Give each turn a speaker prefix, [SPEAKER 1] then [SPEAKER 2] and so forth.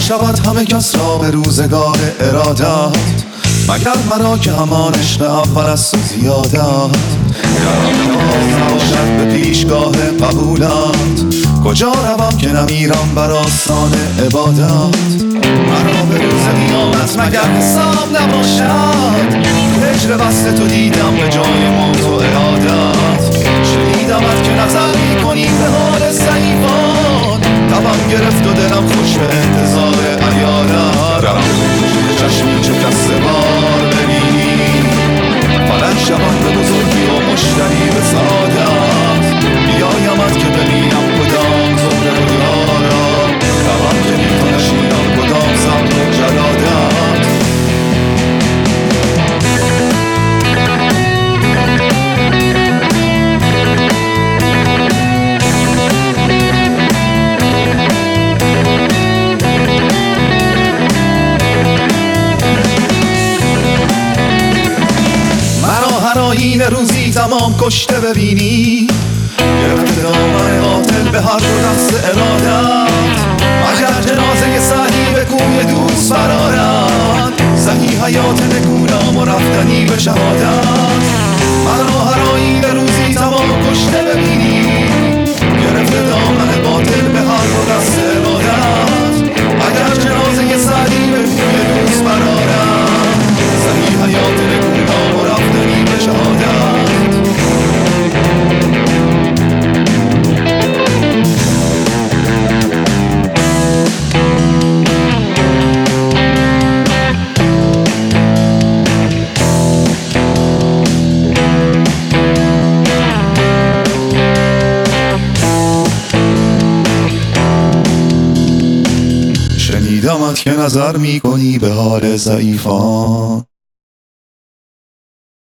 [SPEAKER 1] شود همه کس را به روزگار ارادت، مگر مرا که همان عشق اول است و زیادت. گرم نباشد به پیشگاه قبولت، کجا روم که نمیرم بر آستان عبادت. مرا به روز قیامت مگر حساب نباشد، هجر وصل تو دیدم به جای موت و ارادت. شنیدمت که نظر میکنی به حال ضعیفان، تبم گرفت و دلم خوش به انتظار عیادت. رم چشمی چه کس بار ببینی، فلک شود به بزرگی و مشتری به سعادت. بیایمت که ببینم کدام زهره رویا را، روم که بی تو نشینم کدام صبر و جلادت. این روزی تمام کشته ببینی، گرفته دامن قاتل به هر دو دست ارادت. مگر جنازه سعدی به کوی دوست برارد، زهی حیات نگونام و رفتنی به شهادت. مرا هر آیین روزی تمام کشته ببینی، گرفته دامن قاتل به هر دو دست ارادت. مگر جنازه سعدی به کوی دوست برارد، زهی حیات نگونام و رفتنی به شهادت. شنیدمت که نظر میکنی به حال ضعیفان،